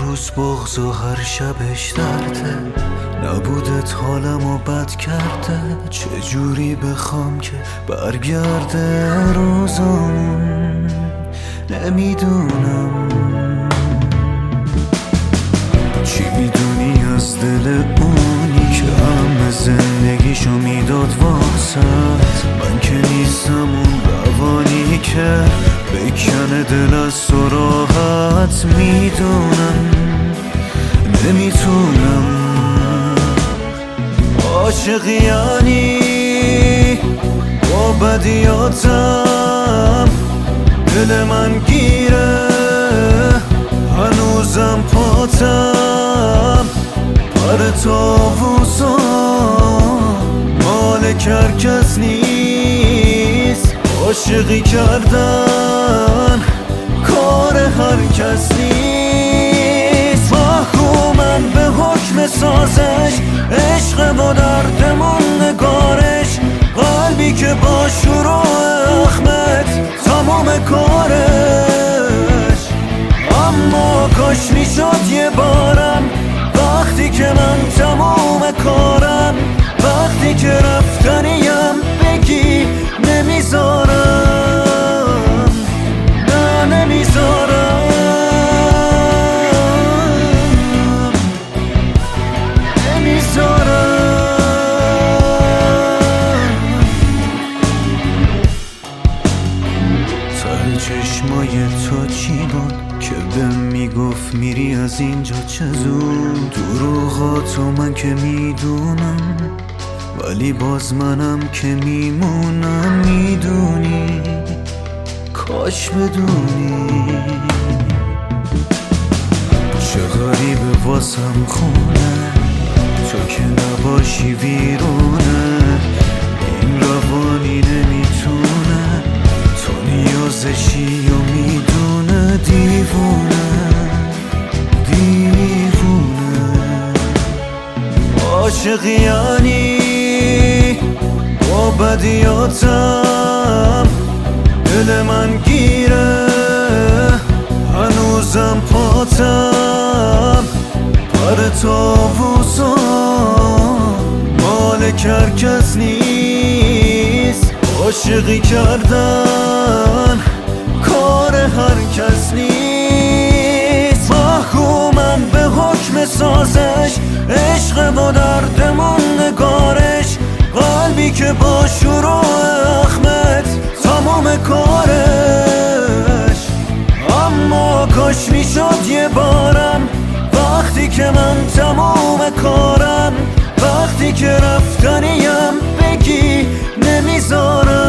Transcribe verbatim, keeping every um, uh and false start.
روز بغض و هر شبش درده، نبودت حالمو بد کرده. چجوری بخوام که برگرده روزامون، نمیدونم. چی میدونی از دل اونی که همه زندگیشو میداد واسط؟ من که نیستم اون روانی که بکنه دل از سراحت. میدونم نمیتونم. عاشق یعنی با بدیاتم دل من گیره، هنوزم پاتم پر تاووزم مال کرکس نیست. عاشقی کردن کار هر کس نیست. محکومن به حکم سازش، عشق و دردمون نگارش. قلبی که با شروع احمد تمام کارش. اما کاش میشد یه بارم، وقتی که من تمام کارم. وقتی که رفتنیم بگی نمیذارم، نه نمیذارم، نمیذارم. ته چشمای تو چی بود که بهم میگفت میری از اینجا چه زود؟ دروغاتو من که میدونم، ولی باز منم که میمونم. میدونی کاش بدونی چه غریبه واسم خونه، تو که نباشی ویرونه. این روانی نمیتونه، تو نیازشی و میدونه. دیوونه دیوونه. عاشق یعنی با بدیاتم دل من گیره، هنوزم پاتم پر تاووزم مال کرکس نیست. عاشقی کردن کار هر کس نیست. محکومن به حکم سازش، عشق و دردمون نگارش. قلبی که با شروع احمد تمام کارش. اما کاش میشد یه بارم، وقتی که من تمام کارم. وقتی که رفتنیم بگی نمیذارم.